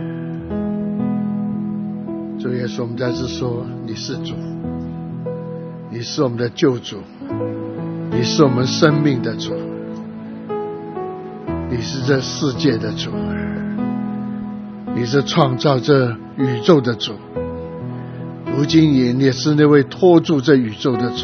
主耶稣，我们再次说你是主，你是我们的救主，你是我们生命的主，你是这世界的主，你是创造这宇宙的主，如今也是那位托住这宇宙的主。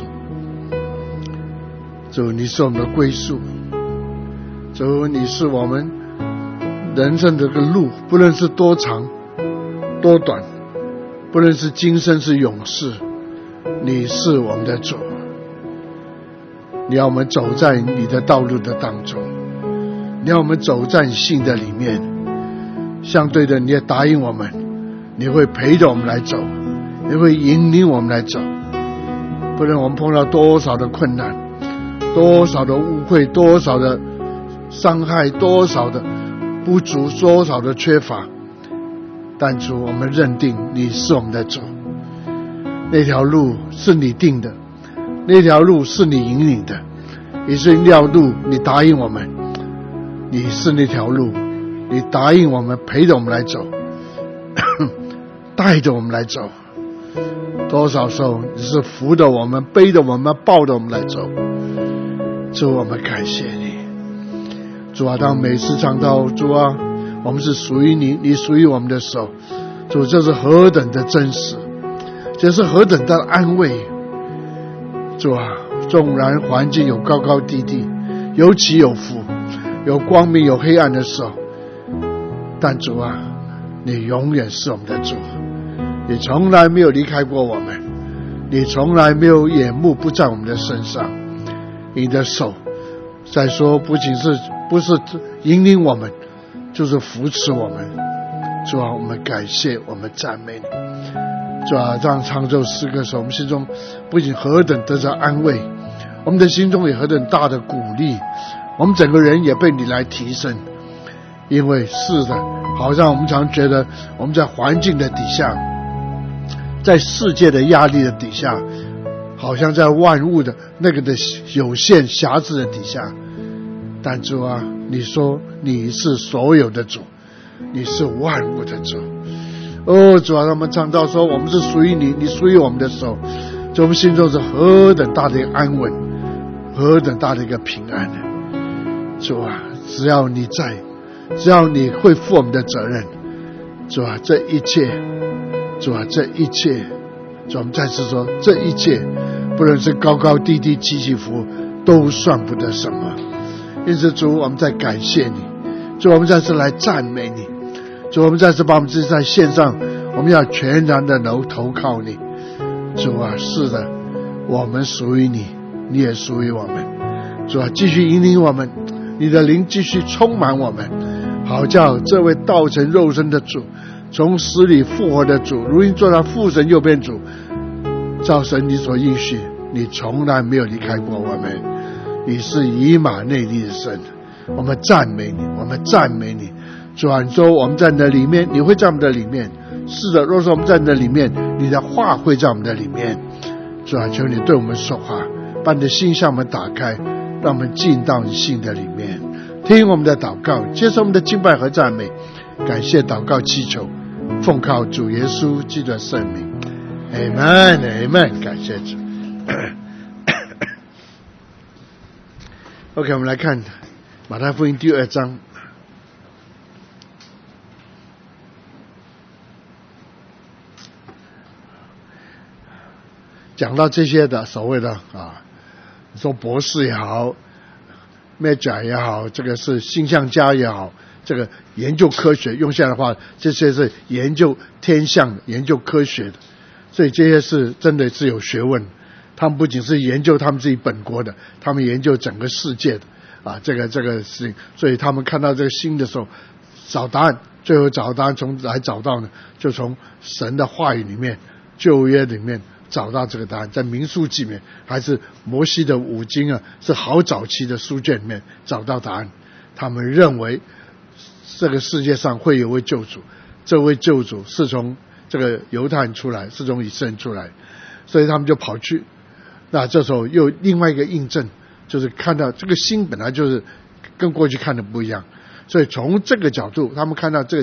主，你是我们的归宿，主，你是我们人生的这个路，不论是多长多短，不论是今生是永世，你是我们的主。你要我们走在你的道路的当中，你要我们走在信的里面，相对的你也答应我们，你会陪着我们来走，你会引领我们来走。不论我们碰到多少的困难，多少的误会，多少的伤害，多少的不足，多少的缺乏，但主，我们认定你是我们的主，那条路是你定的，那条路是你引领的，也是那条路你答应我们，你是那条路，你答应我们陪着我们来走带着我们来走。多少时候你是扶着我们，背着我们，抱着我们来走。主，我们感谢你。主啊，当每次唱到主啊我们是属于你，你属于我们的时候，主，这是何等的真实，这是何等的安慰。主啊，纵然环境有高高低低，有起有伏，有光明有黑暗的时候，但主啊，你永远是我们的主，你从来没有离开过我们，你从来没有眼目不在我们的身上。你的手再说不是引领我们，就是扶持我们。主啊，我们感谢，我们赞美你。主啊，这样唱这首诗歌的时候，我们心中不仅何等得着安慰，我们的心中也何等大的鼓励，我们整个人也被你来提升。因为是的，好像我们常觉得我们在环境的底下，在世界的压力的底下，好像在万物的那个的有限瑕疵的底下，但主啊，你说你是所有的主，你是万物的主。哦，主啊，他们唱到说我们是属于你，你属于我们的时候，就我们心中是何等大的一个安稳，何等大的一个平安。主啊，只要你在，只要你会负我们的责任，主啊，这一切，主啊，这一切，主啊，我们再次说，这一切不论是高高低低起起伏都算不得什么。因此主，我们在感谢你，主，我们再次来赞美你，主，我们再次把我们自己在线上，我们要全然的投靠你。主啊，是的，我们属于你，你也属于我们。主啊，继续引领我们，你的灵继续充满我们，好叫这位道成肉身的主，从死里复活的主，如今坐在父神右边主，照神你所应许，你从来没有离开过我们，你是以马内利的神。我们赞美你，我们赞美你。主啊，你说我们在你的里面，你会在我们的里面。是的，若是我们在你的里面，你的话会在我们的里面。主啊，求你对我们说话，把你的心向我们打开，让我们进到你心的里面，听我们的祷告，接受我们的敬拜和赞美。感谢祷告祈求，奉靠主耶稣基督的圣名。Amen Amen， 感谢主。OK， 我们来看马太福音第2章。讲到这些的所谓的说博士也好，Major 也好，这个是星象家也好，这个研究科学，用现在的话，这些是研究天象、研究科学的，所以这些是真的是有学问。他们不仅是研究他们自己本国的，他们研究整个世界的这个事情。所以他们看到这个星的时候，找答案，最后找答案从哪里找到呢？就从神的话语里面，旧约里面找到这个答案，在民数记里面，还是摩西的五经是好早期的书卷里面找到答案。他们认为这个世界上会有位救主，这位救主是从这个犹太人出来，是从以色列人出来，所以他们就跑去。那这时候又另外一个印证，就是看到这个星本来就是跟过去看的不一样，所以从这个角度，他们看到这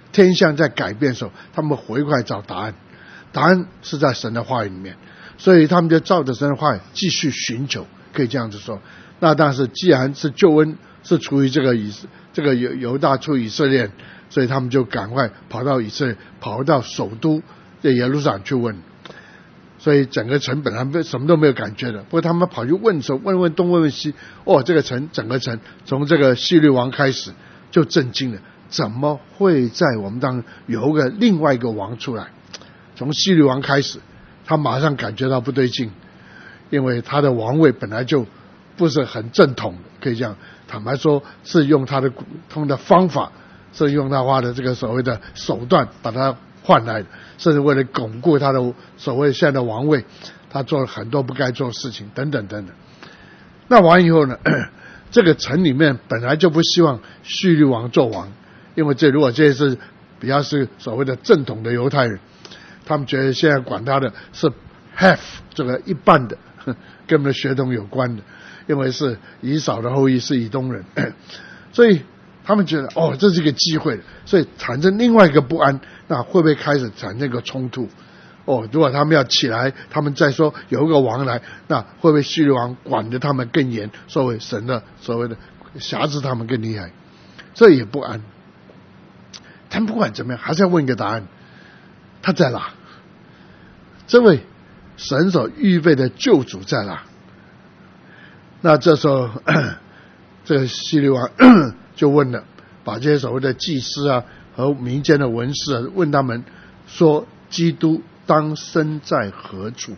天象在改变的时候，他们回过来找答案，答案是在神的话语里面，所以他们就照着神的话语继续寻求，可以这样子说。那但是既然是救恩是出于这个犹大出以色列，所以他们就赶快跑到以色列，跑到首都耶路撒冷去问。所以整个城本来什么都没有感觉的，不过他们跑去问的时候，问东问西，这个城整个城从这个希律王开始就震惊了，怎么会在我们当中有另外一个王出来？从希律王开始，他马上感觉到不对劲，因为他的王位本来就不是很正统的，可以这样坦白说，是用他的方法，是用他的这个所谓的手段把他换来的，甚至为了巩固他的所谓现在的王位，他做了很多不该做的事情，等等等等。那完以后呢，这个城里面本来就不希望希律王做王，因为如果这是比较是所谓的正统的犹太人，他们觉得现在管他的是 half 这个一半的，跟我们的血统有关的，因为是以扫的后裔，是以东人，所以他们觉得这是一个机会，所以产生另外一个不安，那会不会开始产生一个冲突？如果他们要起来，他们再说有一个王来，那会不会希律王管得他们更严，作为神的所谓的辖制他们更厉害？所以也不安。他们不管怎么样，还是要问一个答案：他在哪？这位神所预备的救主在哪？那这时候，这个希律王就问了，把这些所谓的祭司啊和民间的文士啊问他们说：基督当生在何处？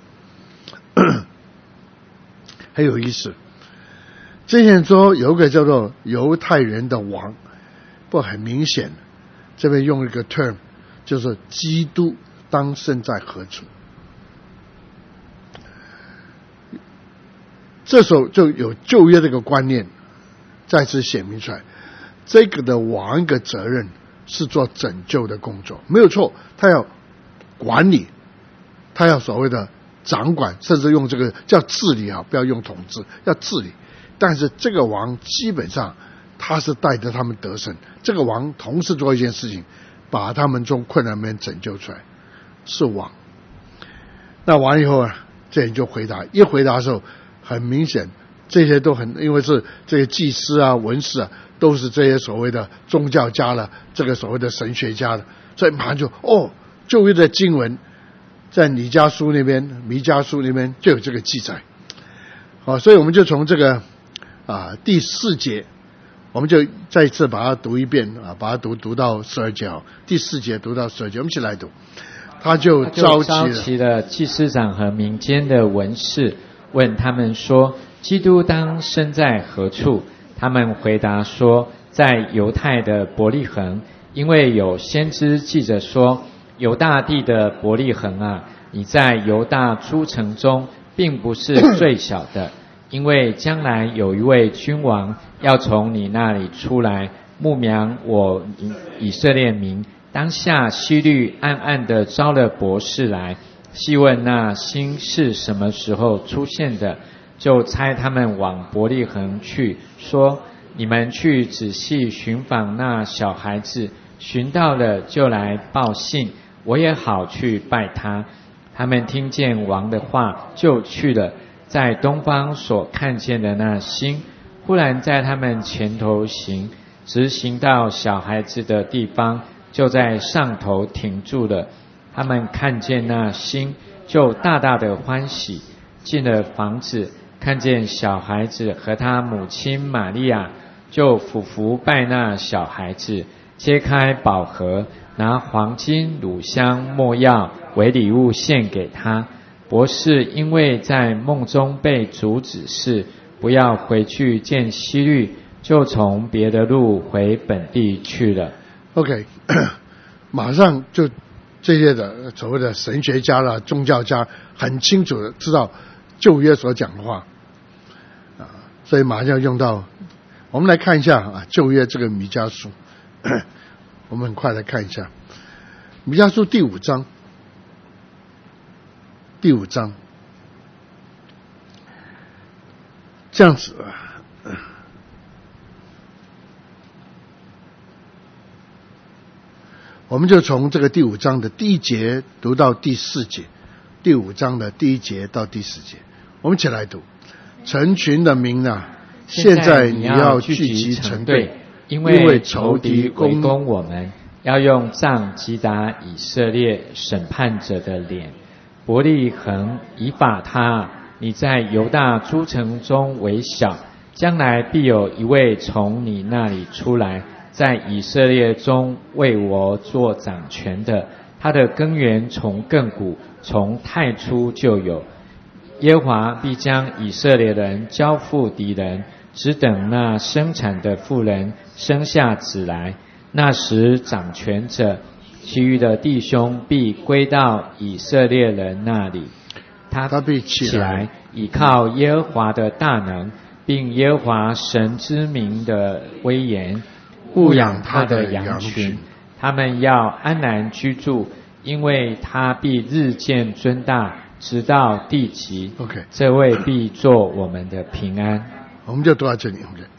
很有意思。之前说有一个叫做犹太人的王，不很明显，这边用一个 term， 就是基督当生在何处。这时候就有旧约这个观念再次显明出来，这个的王一个责任是做拯救的工作，没有错，他要管理，他要所谓的掌管，甚至用这个叫治理不要用统治，要治理。但是这个王基本上他是带着他们得胜，这个王同时做一件事情，把他们从困难里面拯救出来，是王。那完以后这人就回答，一回答的时候很明显，这些都因为是这些祭司啊文士啊都是这些所谓的宗教家了，这个所谓的神学家了，所以马上就旧约的经文在弥迦书那边就有这个记载。所以我们就从这个第4节，我们就再一次把它读一遍把它读到12节第4节读到12节，我们一起来读。他就召集了祭司长和民间的文士，问他们说：基督当生在何处？他们回答说：在犹太的伯利恒，因为有先知记着说：犹大地的伯利恒啊，你在犹大诸城中并不是最小的，因为将来有一位君王要从你那里出来，牧养我以色列民。当下希律暗暗地招了博士来，细问那星是什么时候出现的，就差他们往伯利恒去，说：你们去仔细寻访那小孩子，寻到了就来报信，我也好去拜他。他们听见王的话，就去了，在东方所看见的那星，忽然在他们前头行，直行到小孩子的地方，就在上头停住了。他们看见那星，就大大的欢喜。进了房子，看见小孩子和他母亲玛利亚，就俯伏拜那小孩子，揭开宝盒，拿黄金、乳香、没药为礼物献给他。博士因为在梦中被主指示不要回去见希律，就从别的路回本地去了。 OK， 马上就这些的所谓的神学家啦、宗教家很清楚的知道旧约所讲的话所以马上用到。我们来看一下旧约这个弥迦书，我们很快来看一下弥迦书第5章。这样子我们就从这个第5章的第1节读到第4节，第5章的第1节到第4节，我们一起来读。成群的民啊，现在你要聚集成队，因为仇敌围攻我们， 要用杖击打以色列审判者的脸。伯利恒、以法他，你在犹大诸城中为小，将来必有一位从你那里出来，在以色列中为我做掌权的，他的根源从亘古，从太初就有。耶和华必将以色列人交付敌人，只等那生产的妇人生下子来。那时掌权者其余的弟兄必归到以色列人那里。他必起来， 倚靠耶和华的大能，并耶和华神之名的威严，牧养他的羊群。他们要安然居住，因为他必日渐尊大，直到地极。 OK， 这位必做我们的平安。 我们就读到这里。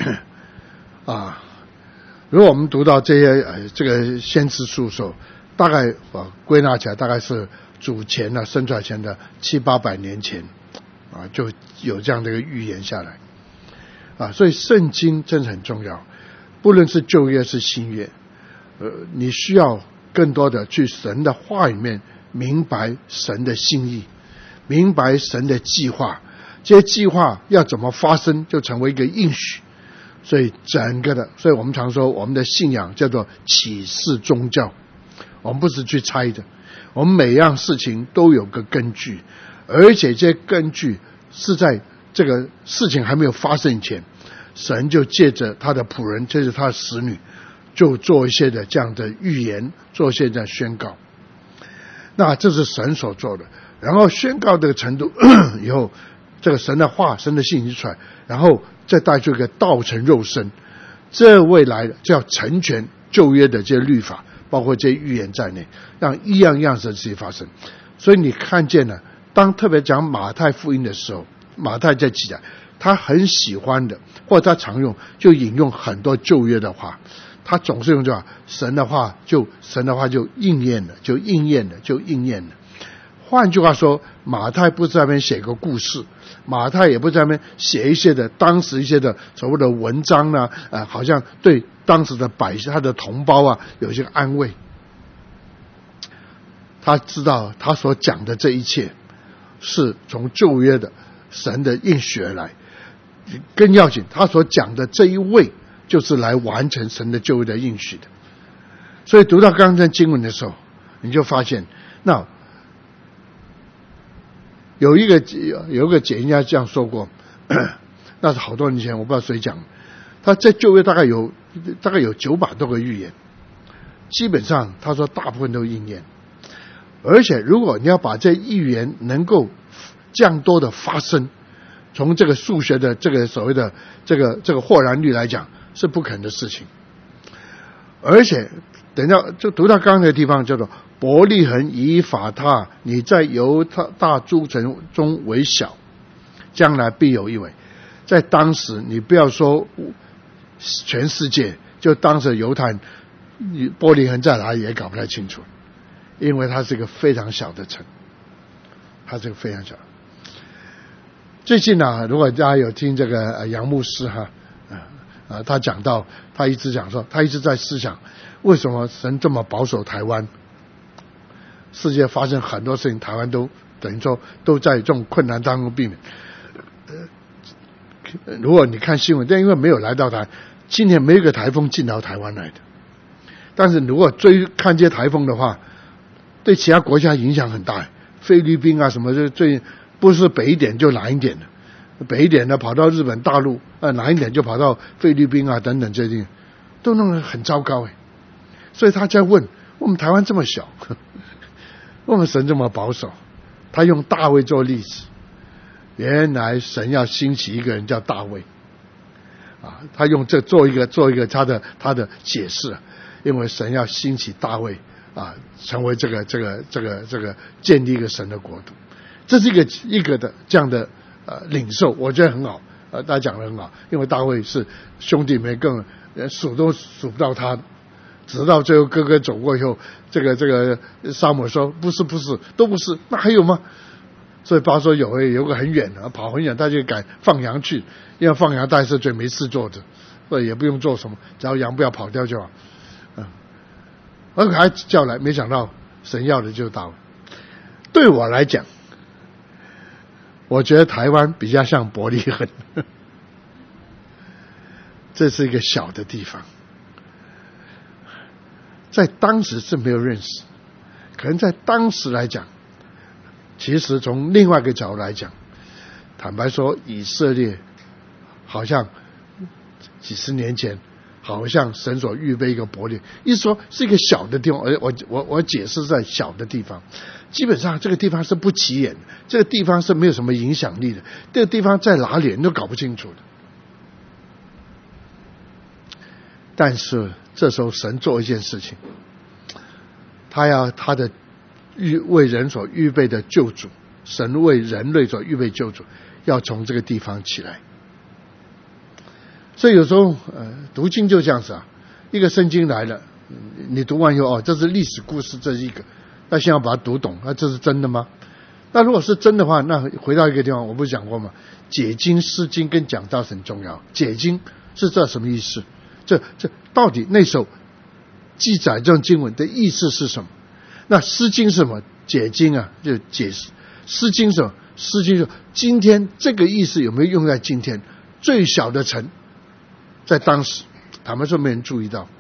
如果我们读到这些这个先知书的时候，大概归纳起来，大概是主前生出来前的700-800年前就有这样的一个预言下来所以圣经真的很重要，不论是旧约是新约，你需要更多的去神的话里面明白神的心意，明白神的计划，这些计划要怎么发生，就成为一个应许。所以所以我们常说我们的信仰叫做启示宗教，我们不是去猜的，我们每样事情都有个根据，而且这些根据是在这个事情还没有发生以前，神就借着他的仆人，借着他的使女，就做一些的这样的预言，做一些这样的宣告。那这是神所做的，然后宣告这个程度以后，这个神的话、神的信息出来，然后再带出一个道成肉身，这未来就要成全旧约的这些律法，包括这些预言在内，让一样样的事情发生。所以你看见了，当特别讲马太福音的时候，马太在记载他很喜欢的，或者他常用，就引用很多旧约的话，他总是用这话，神的话就应验了，就应验了。换句话说，马太不是在那边写个故事，马太也不在那边写一些的当时一些的所谓的文章好像对当时的百姓、他的同胞有一些安慰。他知道他所讲的这一切是从旧约的神的应许而来，更要紧，他所讲的这一位就是来完成神的旧约的应许的。所以读到刚才经文的时候，你就发现，那有一个解经家这样说过，那是好多年前，我不知道谁讲，他在旧约大概有900多个预言，基本上他说大部分都应验。而且如果你要把这预言能够这样多的发生，从这个数学的这个所谓的这个或然率来讲，是不可能的事情。而且等一下就读到刚刚那个地方叫做伯利恒、以法他，你在犹大诸城中为小，将来必有一位。在当时你不要说全世界，就当时犹太伯利恒在哪里也搞不太清楚，因为它是一个非常小的城，它是个非常小。最近如果大家有听这个杨牧师他讲到，他一直讲说，他一直在思想为什么神这么保守台湾，世界发生很多事情，台湾都等于说都在这种困难当中避免。如果你看新闻，但因为没有来到台，今年没有一个台风进到台湾来的。但是如果看这些台风的话，对其他国家影响很大，菲律宾什么最不是北一点就南一点的，北一点的跑到日本大陆，南一点就跑到菲律宾等等这些地方，都弄得很糟糕所以他在问，我们台湾这么小，我们神这么保守，他用大卫做例子。原来神要兴起一个人叫大卫他用这做一个他的解释，因为神要兴起大卫成为这个建立一个神的国度。这是一个的这样的领受，我觉得很好大家讲得很好，因为大卫是兄弟们更数都数不到他直到最后哥哥走过以后，这个撒母耳说不是都不是，那还有吗？所以巴说有个很远的，跑很远，他就改放羊去，因为放羊大概是最没事做的，所以也不用做什么，只要羊不要跑掉就好。而还叫来，没想到神要的就到了。对我来讲，我觉得台湾比较像伯利恒，这是一个小的地方，在当时是没有认识，可能在当时来讲，其实从另外一个角度来讲，坦白说，以色列好像几十年前，好像神所预备一个伯利，意思说是一个小的地方，而我解释在小的地方，基本上这个地方是不起眼的，这个地方是没有什么影响力的，这个地方在哪里你都搞不清楚的。但是这时候神做一件事情，他要他的为人所预备的救主，神为人类所预备救主，要从这个地方起来。所以有时候读经就这样子啊，一个圣经来了，你读完以后这是历史故事，这是一个，那先要把它读懂，那这是真的吗？那如果是真的话，那回到一个地方，我不是讲过吗？解经、释经跟讲道很重要。解经是这什么意思？这到底那首记载这种经文的意思是什么？那释经是什么？解经啊，就解释。释经是什么？释经是今天这个意思有没有用在今天？最小的城，在当时坦白说没人注意到，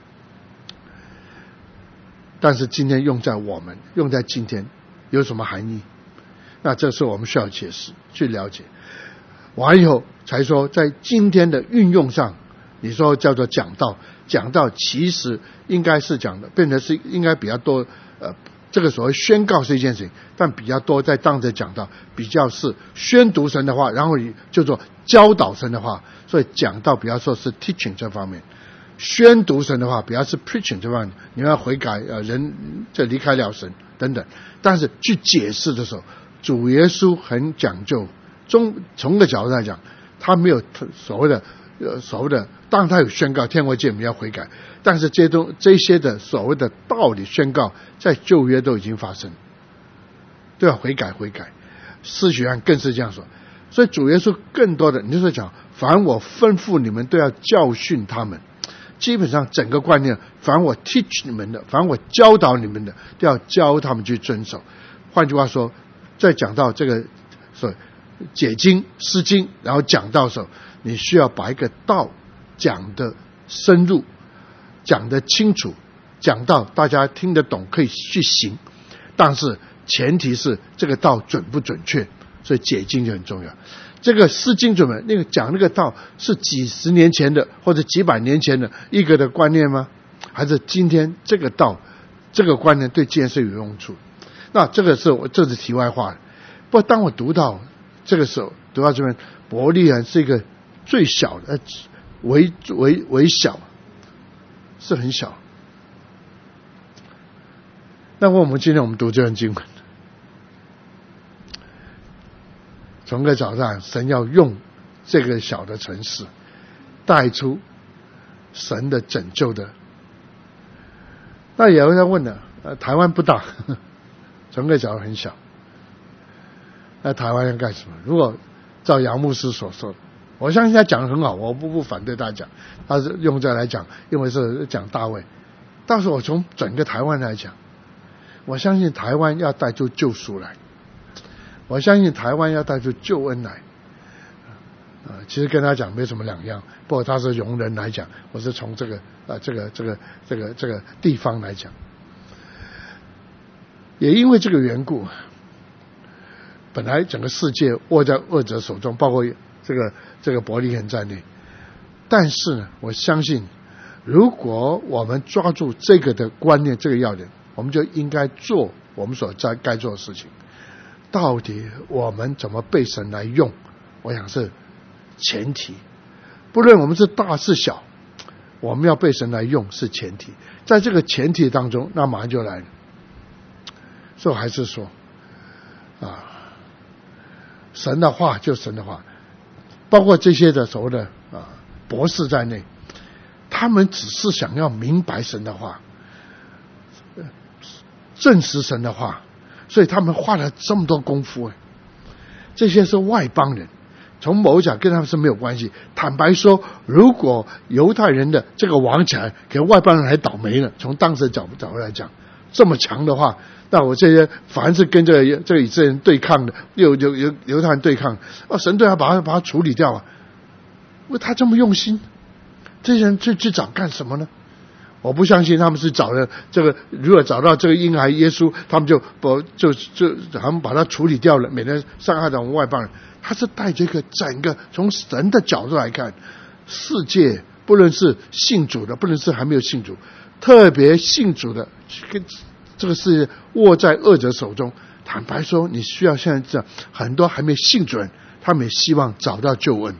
但是今天用在我们，用在今天有什么含义？那这是我们需要解释去了解，完以后才说在今天的运用上，你说叫做讲道，讲道其实应该是讲的，变成是应该比较多这个所谓宣告是一件事情，但比较多在当着讲道，比较是宣读神的话，然后就做教导神的话，所以讲道比较说是 teaching 这方面，宣读神的话比较是 preaching 这方面，你要悔改人就离开了神等等。但是去解释的时候，主耶稣很讲究，从个角度来讲，他没有所谓的当然他有宣告天国见你要悔改，但是这些的所谓的道理宣告在旧约都已经发生，都要悔改。施洗约翰更是这样说，所以主耶稣更多的你就是讲，凡我吩咐你们都要教训他们，基本上整个观念，凡我 teach 你们的，凡我教导你们的，都要教他们去遵守。换句话说，在讲到这个所解经释经然后讲到的时候，你需要把一个道讲得深入，讲得清楚，讲到大家听得懂可以去行，但是前提是这个道准不准确，所以解经就很重要。这个释经准备那个讲那个道是几十年前的或者几百年前的一个的观念吗？还是今天这个道这个观念对今天是有用处？那这是题外话。不过当我读到这个时候，读到这边伯利恒是一个最小的微小，是很小。那我们今天我们读这段经文，从个角度上，神要用这个小的城市带出神的拯救的。那有人在问了，台湾不大，从个角度很小，那台湾要干什么？如果照杨牧师所说的，我相信他讲得很好，我不反对他讲，他是用这来讲，因为是讲大卫。但是我从整个台湾来讲，我相信台湾要带出救赎来，我相信台湾要带出救恩来。其实跟他讲没什么两样，不过他是容人来讲，我是从这个地方来讲。也因为这个缘故，本来整个世界握在恶者手中，包括这个伯利恒在内。但是呢，我相信如果我们抓住这个的观念，这个要点，我们就应该做我们所该做的事情。到底我们怎么被神来用，我想是前提。不论我们是大是小，我们要被神来用是前提。在这个前提当中，那马上就来了。所以我还是说神的话就神的话，包括这些的所谓的博士在内， 他们只是想要明白神的话，证实神的话，所以他们花了这么多功夫。这些是外邦人，从某角跟他们是没有关系。坦白说，如果犹太人的这个王起来，给外邦人还倒霉了。从当时的角度来讲，这么强的话，那我这些凡是跟这个以色列人对抗的，犹太人对抗，神都要把他处理掉啊！为他这么用心，这些人去找干什么呢？我不相信他们是找了这个，如果找到这个婴孩耶稣，他们就他们把他处理掉了，免得伤害到我们外邦人。他是带着一个整个从神的角度来看，世界不论是信主的，不论是还没有信主，特别信主的，跟这个世界握在恶者手中。坦白说，你需要现在这样，很多还没信主人，他们也希望找到救恩。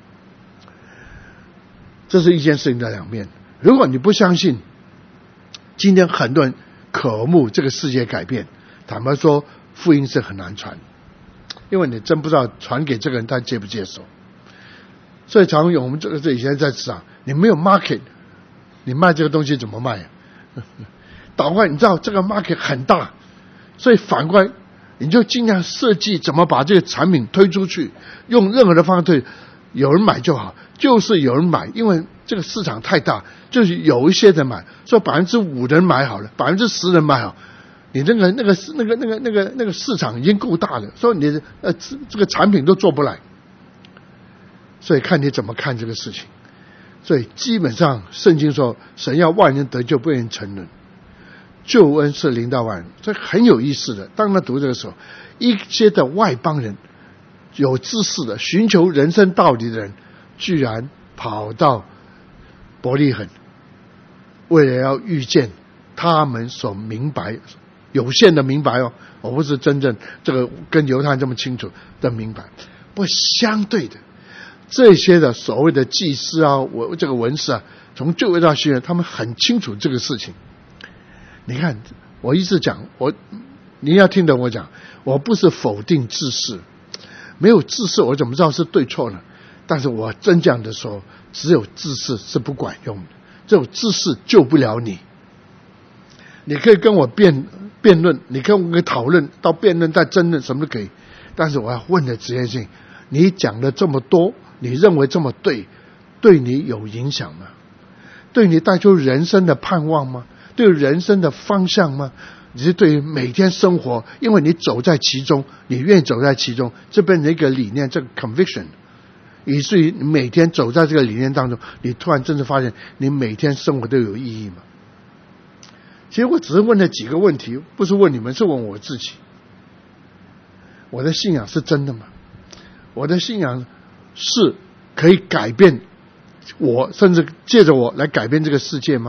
这是一件事情的两面。如果你不相信，今天很多人渴慕这个世界改变，坦白说，福音是很难传，因为你真不知道传给这个人他接不接受。所以常用我们这以前在市场，你没有 market， 你卖这个东西怎么卖？倒过来，你知道这个 market 很大，所以反过来你就尽量设计怎么把这个产品推出去，用任何的方式推，有人买就好，就是有人买，因为这个市场太大，就是有一些人买，说5%的人买好了，10%人买好，你那个市场已经够大了，所以你这个产品都做不来，所以看你怎么看这个事情。所以基本上圣经说，神要万人得救，不愿成人，救恩是临到万人，这很有意思的。当他读这个时候，一些的外邦人，有知识的，寻求人生道理的人，居然跑到伯利恒，为了要遇见他们所明白有限的明白我不是真正这个跟犹太人这么清楚的明白。不过相对的，这些的所谓的祭司这个文士从旧约到新约，他们很清楚这个事情。你看，我一直讲，你要听懂我讲，我不是否定知识，没有知识我怎么知道是对错呢？但是我真这样的说，只有知识是不管用的，只有知识救不了你。你可以跟我辩论，你跟我讨论，到辩论到争论什么都可以，但是我要问的这件事情，你讲了这么多，你认为这么对你有影响吗？对你带出人生的盼望吗？对人生的方向吗？你是对于每天生活，因为你走在其中，你愿意走在其中，这变成一个理念，这个 conviction， 以至于你每天走在这个理念当中，你突然真的发现你每天生活都有意义吗？其实我只是问了几个问题，不是问你们，是问我自己。我的信仰是真的吗？我的信仰是可以改变我，甚至借着我来改变这个世界吗？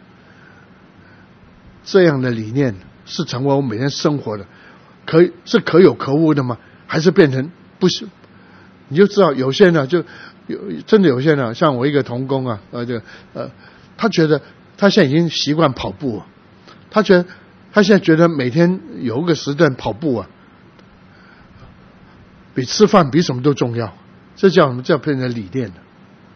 这样的理念是成为我每天生活的，是可有可无的吗？还是变成不是？你就知道有些人就真的有些人像我一个同工他觉得他现在已经习惯跑步了，他现在觉得每天有一个时段跑步比吃饭比什么都重要，这叫什么？叫变成理念了。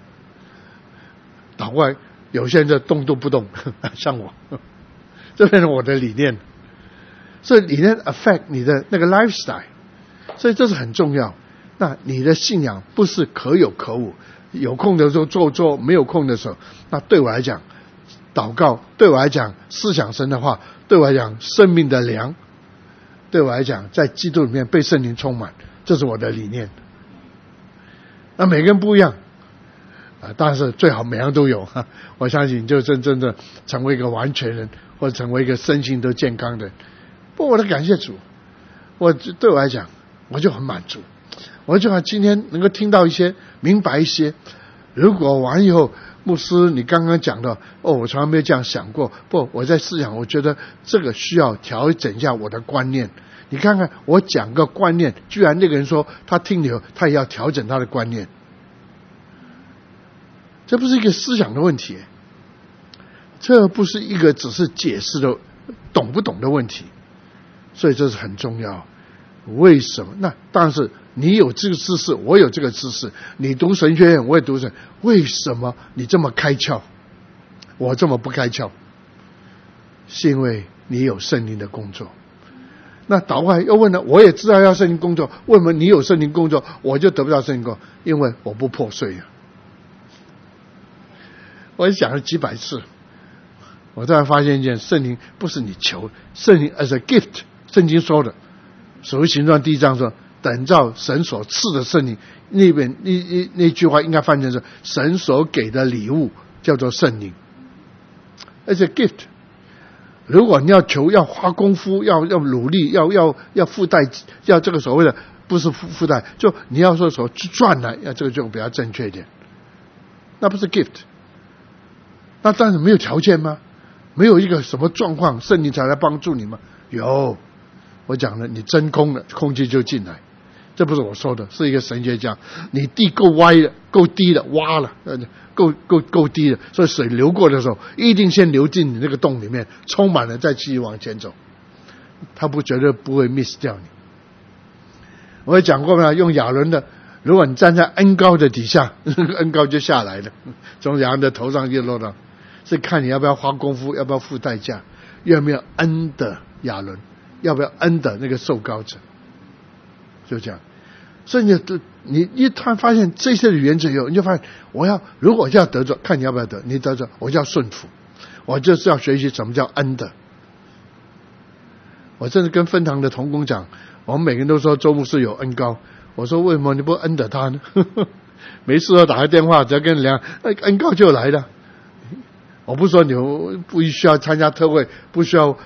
倒过来，有些人就动都不动，像我。这变成我的理念，所以理念 affect 你的那个 lifestyle， 所以这是很重要。那你的信仰不是可有可无，有空的时候做，没有空的时候，那对我来讲，祷告对我来讲，思想神的话对我来讲，生命的粮对我来讲，在基督里面被圣灵充满，这是我的理念。那每个人不一样但是最好每样都有我相信就真正的成为一个完全人，或者成为一个身心都健康的人。不过我的感谢主，对我来讲我就很满足，我就今天能够听到一些，明白一些。如果完以后，牧师你刚刚讲的我从来没有这样想过，不，我在思想，我觉得这个需要调整一下我的观念。你看看我讲个观念，居然那个人说他听了他也要调整他的观念，这不是一个思想的问题，这不是一个只是解释的懂不懂的问题，所以这是很重要。为什么？那当然是你有这个知识，我有这个知识，你读神学院，我也读神，为什么你这么开窍？ 我这么不开窍，是因为你有圣灵的工作。那倒过来又问了，我也知道要圣灵工作，为什么你有圣灵工作我就得不到圣灵工作？因为我不破碎啊。我也讲了几百次，我突然发现一件，圣灵不是你求，圣灵 as a gift， 圣经说的，使徒行传第1章说，等照神所赐的圣灵，那句话应该翻成是神所给的礼物，叫做圣灵 as a gift。如果你要求，要花功夫，要努力，要付代，要这个所谓的不是付代，就你要说去赚来，这个就比较正确一点。那不是 gift， 那当然没有条件吗？没有一个什么状况，圣灵才来帮助你吗？有，我讲了，你真空了，空气就进来。这不是我说的，是一个神学家。你地够歪了，够低了，挖了，够低了，所以水流过的时候，一定先流进你那个洞里面，充满了再继续往前走。他绝对不会 miss 掉你。我也讲过嘛，用亚伦的，如果你站在恩膏的底下，那个恩膏就下来了，从亚伦的头上就落到，是看你要不要花功夫，要不要付代价，有没有恩的亚伦，要不要恩的那个受膏者，就这样。所以你一突然发现这些的原则以后，你就发现如果要得着，看你要不要得，你得着我就要顺服，我就是要学习什么叫恩的。我甚至跟分堂的同工讲，我们每个人都说周牧师有恩膏，我说为什么你不恩的他呢？没事打个电话，只要跟你聊，恩膏就来了。我不是说你不需要参加特会，不需要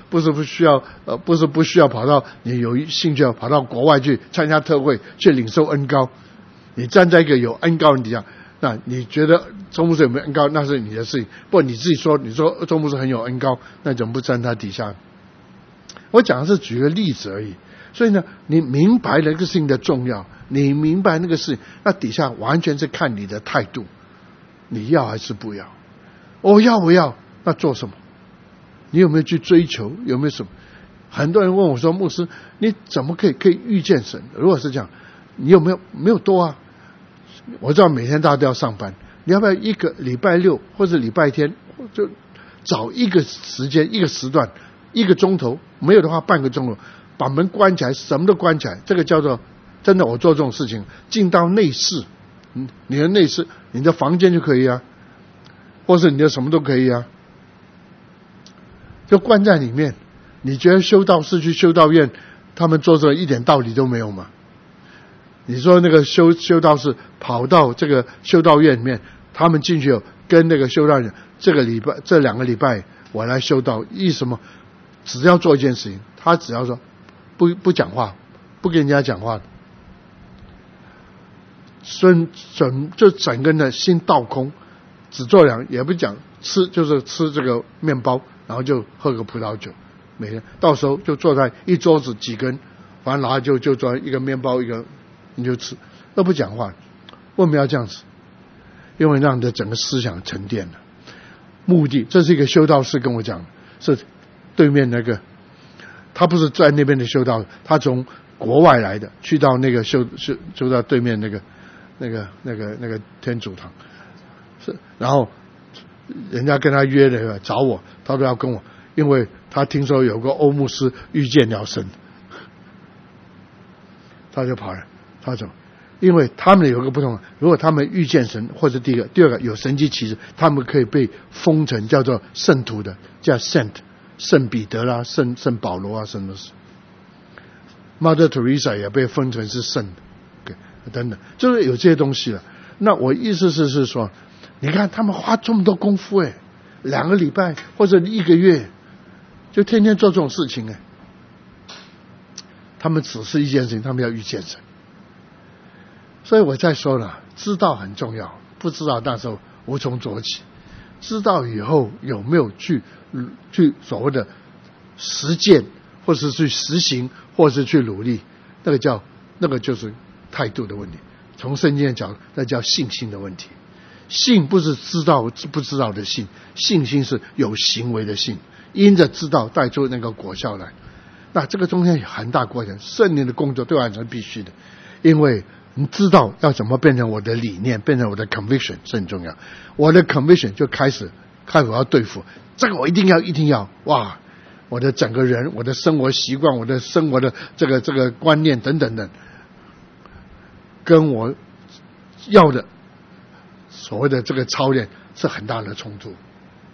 跑到你有兴趣跑到国外去参加特会去领受恩膏。你站在一个有恩膏的底下，那你觉得周牧师有没有恩膏，那是你的事情。不过你自己说，你说周牧师很有恩膏，那怎么不站他底下？我讲的是举个例子而已。所以呢，你明白那个事情的重要，你明白那个事情，那底下完全是看你的态度，你要还是不要？我要不要？那做什么？你有没有去追求？有没有什么？很多人问我说：“牧师，你怎么可以遇见神？”如果是这样，你有没有多啊？我知道每天大家都要上班，你要不要一个礼拜六或者礼拜天就找一个时间、一个时段、1个钟头，没有的话半个钟头，把门关起来，什么都关起来。这个叫做真的，我做这种事情，进到内室，你的内室，你的房间就可以啊。或是你的什么都可以啊，就关在里面。你觉得修道士去修道院，他们做这一点道理都没有吗？你说那个修道士跑到这个修道院里面，他们进去跟那个修道院，这2个礼拜我来修道，意思什么？只要做一件事情，他只要说不讲话，不跟人家讲话，就整个人的心倒空。只做也不讲吃，就是吃这个面包，然后就喝个葡萄酒，每天到时候就坐在一桌子几根，反正拿就坐一个面包一个，你就吃，都不讲话。为什么要这样子？因为让你的整个思想沉淀了。目的，这是一个修道士跟我讲，是对面那个，他不是在那边的修道，他从国外来的，去到那个修到对面那个天主堂。是，然后人家跟他约了找我，他都要跟我，因为他听说有个欧牧师遇见了神，他就跑来，他走，因为他们有个不同，如果他们遇见神，或者第二个有神迹奇事，他们可以被封成叫做圣徒的，叫圣彼得啦、圣保罗啊，什么事。Mother Teresa 也被封成是圣的，等等，就是有这些东西了。那我意思是说，你看他们花这么多功夫2个礼拜或者1个月，就天天做这种事情他们只是一件事情，他们要遇见神。所以我再说了，知道很重要，不知道那时候无从做起。知道以后有没有去所谓的实践，或是去实行，或是去努力，那个就是态度的问题。从圣经的角度，那叫信心的问题。信不是知道不知道的信，信心是有行为的信，因着知道带出那个果效来。那这个中间有很大过程，圣灵的工作对我来讲是必须的，因为你知道要怎么变成我的理念，变成我的 conviction 是很重要。我的 conviction 就开始开始要对付这个，我一定要哇！我的整个人，我的生活习惯，我的生活的这个观念等等等，跟我要的所谓的这个操练是很大的冲突。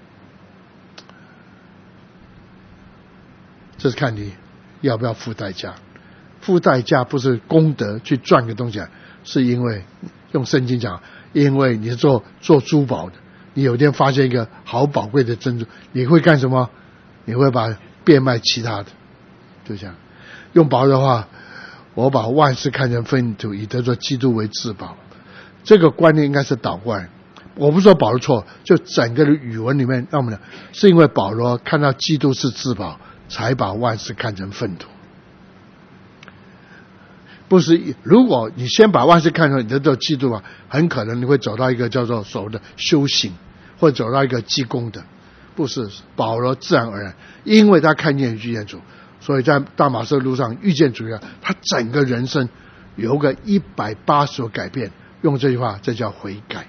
这是看你要不要付代价。付代价不是功德去赚个东西，是因为用圣经讲，因为你是做珠宝的，你有一天发现一个好宝贵的珍珠，你会干什么？你会把变卖其他的，就这样。用宝的话，我把万事看成粪土，以得着基督为至宝。这个观念应该是倒过来。我不是说保罗错，就整个的语文里面，让我们讲，是因为保罗看到基督是至宝，才把万事看成粪土。不是，如果你先把万事看成你得到基督啊，很可能你会走到一个叫做所谓的修行，或者走到一个积功德。不是，保罗自然而然，因为他看见遇见主，所以在大马色路上遇见主啊，他整个人生有个180度改变。用这句话，这叫悔改，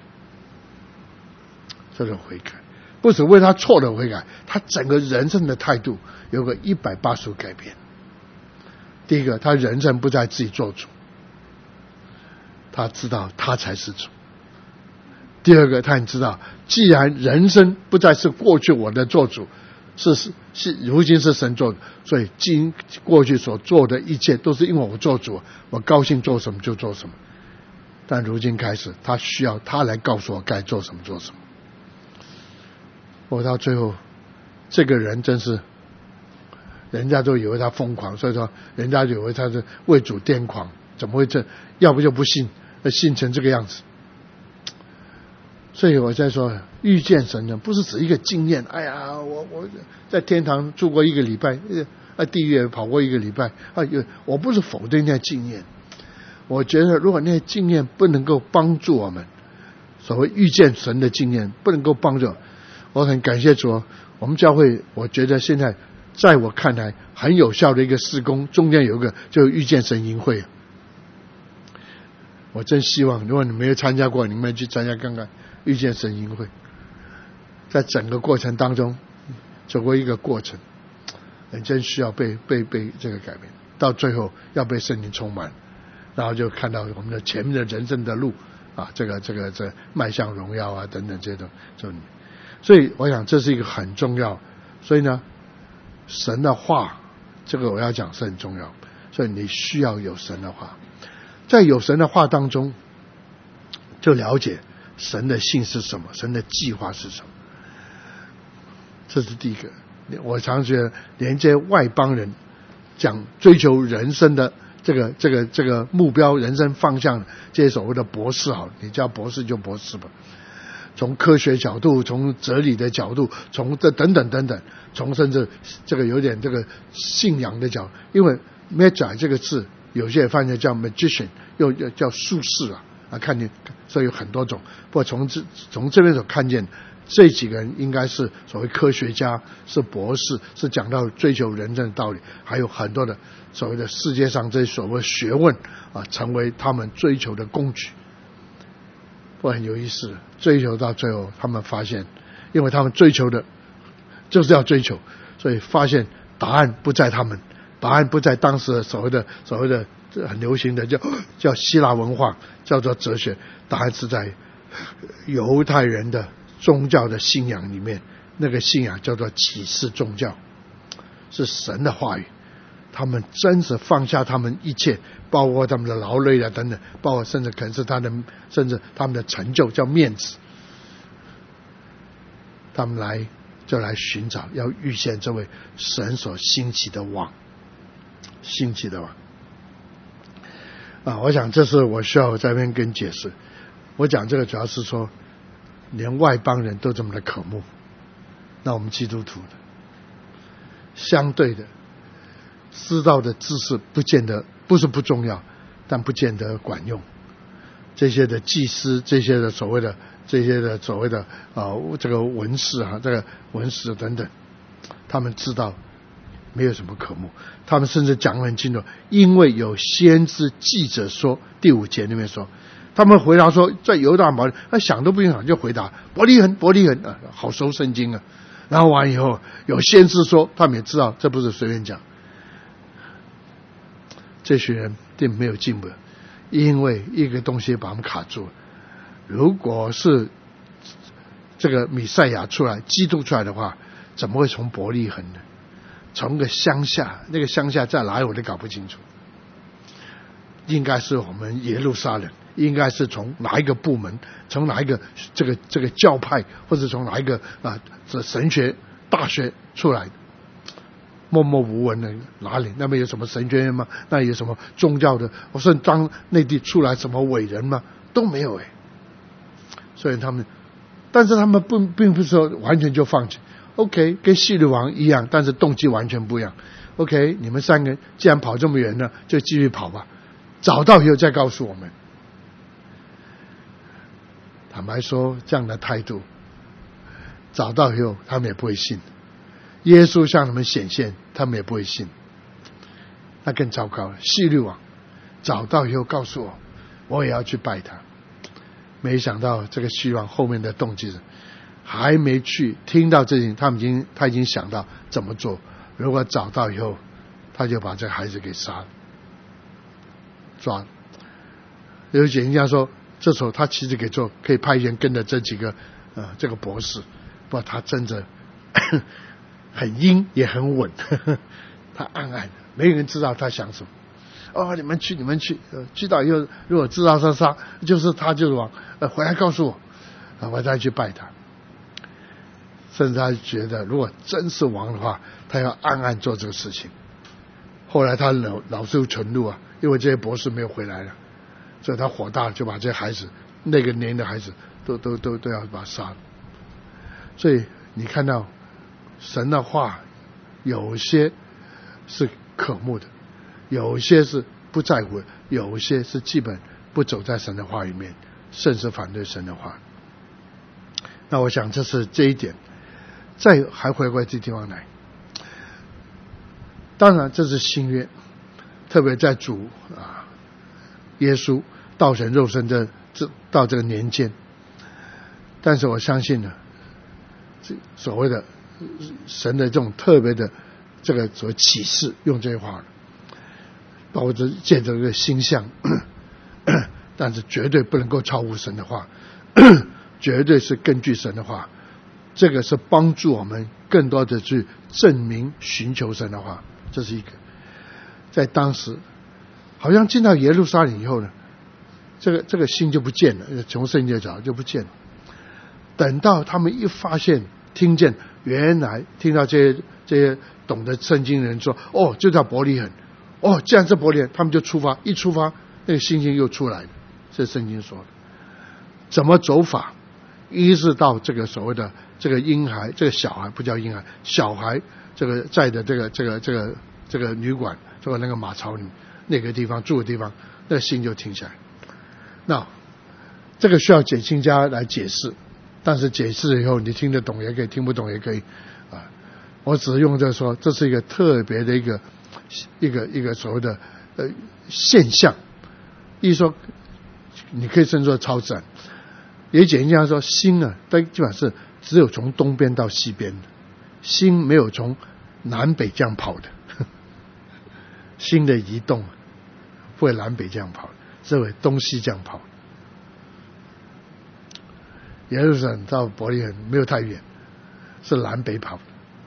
这叫悔改，不是为他错的悔改，他整个人生的态度有个180度改变。第一个，他人生不再自己做主，他知道他才是主。第二个，他也知道，既然人生不再是过去我的做主，是如今是神做的，所以过去所做的一切都是因为我做主，我高兴做什么就做什么。但如今开始，他需要他来告诉我该做什么做什么。我到最后，这个人真是，人家都以为他疯狂，所以说人家以为他是为主癫狂，怎么会这？要不就不信，信成这个样子。所以我在说，遇见神呢，不是指一个经验。哎呀，我在天堂住过1个礼拜，地狱也跑过1个礼拜。我不是否定那些经验，我觉得如果那些经验不能够帮助我们，所谓遇见神的经验不能够帮助我，很感谢主。我们教会，我觉得现在在我看来很有效的一个事工，中间有一个就遇见神营会。我真希望，如果你没有参加过，你们去参加看看遇见神营会。在整个过程当中，走过一个过程，人真需要被这个改变，到最后要被圣灵充满，然后就看到我们的前面的人生的路啊，这迈向荣耀啊等等这些都。所以我想这是一个很重要。所以呢，神的话，这个我要讲是很重要。所以你需要有神的话，在有神的话当中，就了解神的性是什么，神的计划是什么。这是第一个。我常觉得连这些外邦人讲追求人生的这个目标、人生方向，这些所谓的博士，好，你叫博士就博士吧。从科学角度，从哲理的角度，从这等等，从甚至这个有点这个信仰的角度，因为 magi 这个字，有些翻译叫 magician， 又叫术士啊，看见，所以有很多种。不过从这边所看见，这几个人应该是所谓科学家，是博士，是讲到追求人生的道理，还有很多的所谓的世界上这些所谓学问啊，成为他们追求的工具。不过很有意思，追求到最后，他们发现，因为他们追求的就是要追求，所以发现答案不在他们，答案不在当时的所谓的很流行的叫希腊文化，叫做哲学，答案是在犹太人的宗教的信仰里面，那个信仰叫做启示宗教，是神的话语。他们真是放下他们一切，包括他们的劳累啊等等，包括甚至可能是甚至他们的成就，叫面子，他们来寻找，要遇见这位神所兴起的王，我想这是我需要在这边跟解释。我讲这个主要是说，连外邦人都这么的渴慕，那我们基督徒的相对的知道的知识不见得，不是不重要，但不见得管用。这些的祭司，这些的所谓的这个文士啊，这个文士等等，他们知道没有什么渴慕，他们甚至讲得很清楚，因为有先知记者说，第5节里面说， 他们回答说在犹大堡，他想都不用想就回答伯利恒，伯利恒啊，好熟圣经啊。然后完以后有先知说，他们也知道这不是随便讲。这群人并没有进步，因为一个东西把他们卡住了。如果是这个弥赛亚出来，基督出来的话，怎么会从伯利恒呢？从个乡下，那个乡下在哪里我都搞不清楚。应该是我们耶路撒冷，应该是从哪一个部门，从哪一个这个教派，或者从哪一个这神学大学出来的，默默无闻的哪里？那边有什么神学院吗？那有什么宗教的？我说当内地出来什么伟人吗？都没有所以他们，但是他们并不是说完全就放弃。OK， 跟希律王一样，但是动机完全不一样。OK， 你们三个既然跑这么远了，就继续跑吧。找到以后再告诉我们。坦白说，这样的态度，找到以后他们也不会信。耶稣向他们显现，他们也不会信。那更糟糕了，希律王找到以后告诉我，我也要去拜他。没想到这个希律王后面的动机是，还没去听到这些，他已经想到怎么做。如果找到以后，他就把这个孩子给杀了。抓了。有解经家说，这时候他其实可以派人跟着这几个这个博士，不过他真的很阴也很稳，他暗暗的，没有人知道他想什么。你们去，去到以后，如果知道他杀，就是他就是王，回来告诉我，我再去拜他。甚至他觉得，如果真是王的话，他要暗暗做这个事情。后来他恼羞成怒因为这些博士没有回来了，所以他火大，就把这些孩子，那个年的孩子都要把他杀了。所以你看到神的话，有些是渴慕的，有些是不在乎，有些是基本不走在神的话里面，甚至反对神的话。那我想这是这一点。再还回归这地方来，当然这是新约，特别在主耶稣道成肉身到这个年间。但是我相信呢，所谓的神的这种特别的这个所谓启示，用这句话，包括借着这个星象，但是绝对不能够超乎神的话，绝对是根据神的话。这个是帮助我们更多的去证明寻求神的话，这是一个。在当时好像进到耶路撒冷以后呢，这个星就不见了，从圣经讲就不见了。等到他们一发现听见，原来听到这些懂得圣经的人说，就叫伯利恒，既然是伯利恒，他们就出发，一出发那个星星又出来了，这圣经说的。怎么走法？一是到这个所谓的这个婴孩，这个小孩不叫婴孩，小孩这个在的这个旅馆，这个那个马槽里那个地方住的地方，那个星就停下来。那这个需要解经家来解释，但是解释以后你听得懂也可以，听不懂也可以我只是用这说，这是一个特别的一个所谓的现象。一说你可以称作超自然。也解经家说，星它基本上是只有从东边到西边的，星没有从南北这样跑的。星的移动不会南北这样跑，只会东西这样跑。耶路撒冷到伯利恒没有太远，是南北跑的。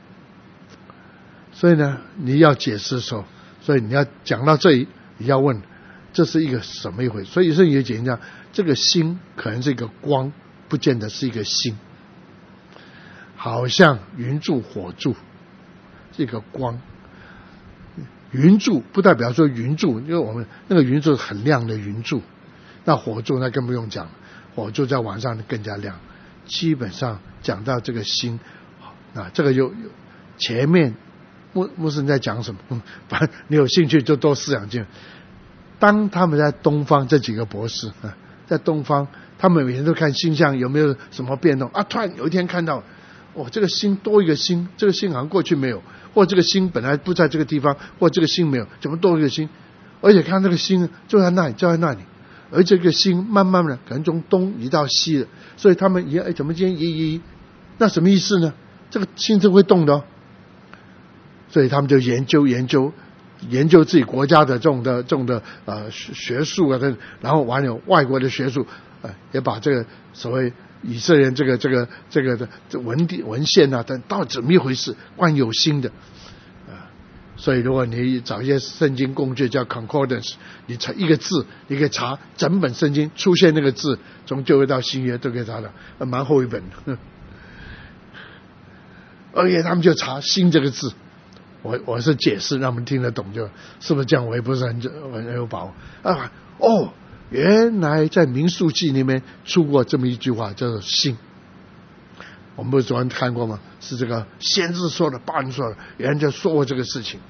所以呢，你要解释的时候，所以你要讲到这里，你要问这是一个什么一回事。所以圣经解经家，这个星可能是一个光，不见得是一个星。好像云柱火柱是一个光，云柱不代表说云柱，因为我们那个云柱很亮的云柱，那火柱那更不用讲，火柱在晚上更加亮。基本上讲到这个星这个有前面牧师在讲什么，反正你有兴趣就多思想进。当他们在东方，这几个博士在东方，他们每天都看星象有没有什么变动突然有一天看到这个星多一个星，这个星好像过去没有，或这个星本来不在这个地方，或这个星没有，怎么多一个星？而且看这个星就在那里，就在那里。 而这个星慢慢的可能从东移到西了，所以他们怎么今天移，那什么意思呢？这个星是会动的哦。所以他们就研究自己国家的这种的学术啊，然后完了外国的学术，也把这个所谓以色列这个的文献啊等到底怎么一回事，关于有星的所以如果你找一些圣经工具叫 concordance， 你查一个字，你可以查整本圣经出现那个字，从旧约到新约都可以查到，蛮厚一本的。而且他们就查星这个字。我是解释让他们听得懂，就是不是这样？我也不是很有把握啊。原来在民数记里面出过这么一句话，叫做星。我们不是昨天看过吗？是这个先知说的，巴人说的，有人就说过这个事情。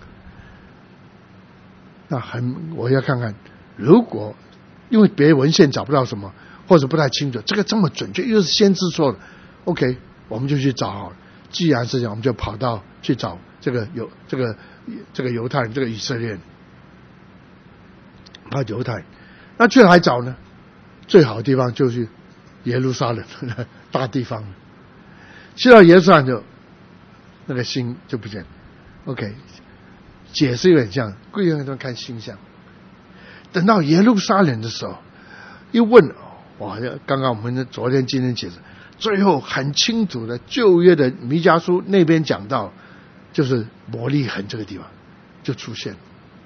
那我要看看，如果因为别的文献找不到什么，或者不太清楚，这个这么准确，又是先知说的 ，OK， 我们就去找好了。既然是这样，我们就跑到去找这个犹太人，这个以色列人，跑犹太人。那去哪里找呢？最好的地方就是耶路撒冷大地方。去到耶路撒冷就那个星就不见。OK， 解释有点像，贵人都看星象。等到耶路撒冷的时候，一问，哇！刚刚我们昨天今天解释。最后很清楚的旧约的弥迦书那边讲到，就是伯利恒这个地方就出现。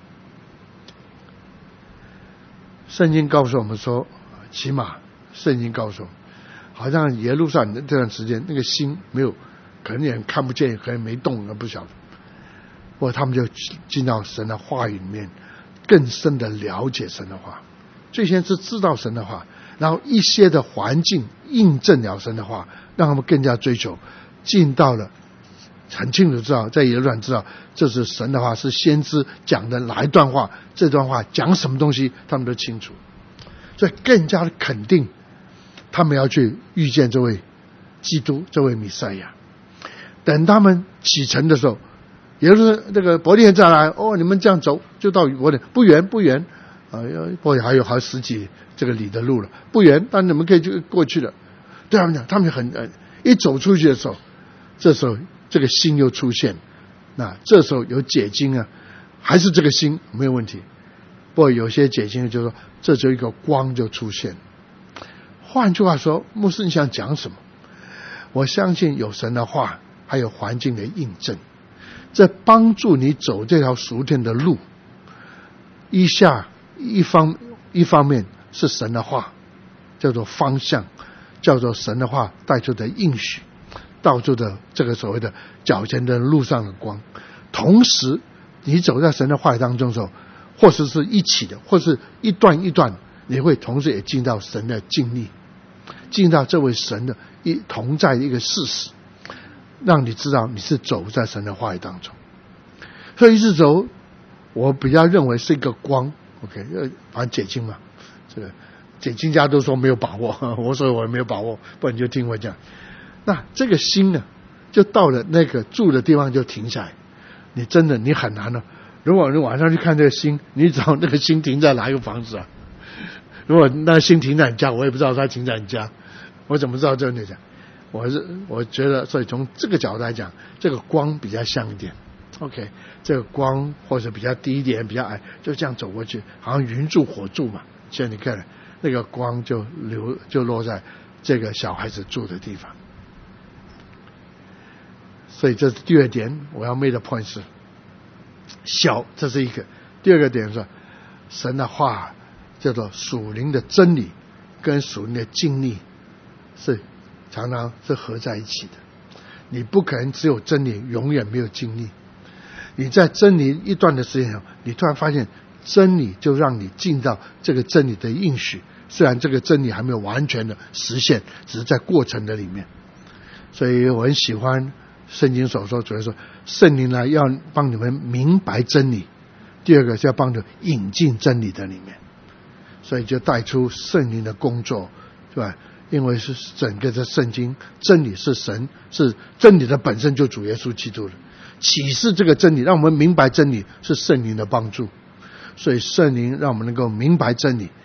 圣经告诉我们说，起码圣经告诉我们，好像耶路撒冷这段时间那个星没有，可能也看不见，可能没动，不晓得。不过他们就进到神的话语里面，更深的了解神的话。最先是知道神的话，然后一些的环境印证了神的话，让他们更加追求，进到了很清楚知道，在耶路撒冷知道这是神的话，是先知讲的哪一段话，这段话讲什么东西他们都清楚，所以更加的肯定他们要去遇见这位基督，这位弥赛亚。等他们启程的时候，也就是这个伯利恒再来，你们这样走就到伯利恒，不远不过还有十几这个里的路了，不远，但你们可以就过去了。对他们讲，他们很一走出去的时候，这时候这个星又出现，那这时候有解经啊，还是这个星没有问题。不过有些解经就说，这就一个光就出现。换句话说，牧师你想讲什么？我相信有神的话，还有环境的印证，这帮助你走这条属天的路。一方面是神的话，叫做方向，叫做神的话带出的应许，道出的这个所谓的脚前的路上的光。同时你走在神的话语当中的时候，或是一起的，或是一段一段，你会同时也进到神的经历，进到这位神的同在的一个事实，让你知道你是走在神的话语当中。所以一直走，我比较认为是一个光。OK， 反正解经嘛，这个解经家都说没有把握，我说我没有把握，不然你就听我讲。那这个心呢，就到了那个住的地方就停下来。你真的你很难了。如果你晚上去看这个星，你找那个星停在哪一个房子啊？如果那个星停在你家，我也不知道它停在你家，我怎么知道这个讲？我觉得，所以从这个角度来讲，这个光比较像一点。OK， 这个光或者比较低一点，比较矮，就这样走过去，好像云柱火柱嘛。现在你看那个光就落在这个小孩子住的地方。所以这是第二点，我要 make the point 是小，这是一个。第二个点是神的话叫做属灵的真理跟属灵的经历是常常是合在一起的。你不可能只有真理永远没有经历。你在真理一段的时间，你突然发现真理就让你进到这个真理的应许，虽然这个真理还没有完全的实现，只是在过程的里面。所以我很喜欢圣经所说，主要说圣灵来要帮你们明白真理，第二个是要帮你引进真理的里面，所以就带出圣灵的工作，是吧？因为是整个的圣经真理是神，是真理的本身就主耶稣基督的启示，这个真理让我们明白真理是圣灵的帮助，所以圣灵让我们能够明白真理，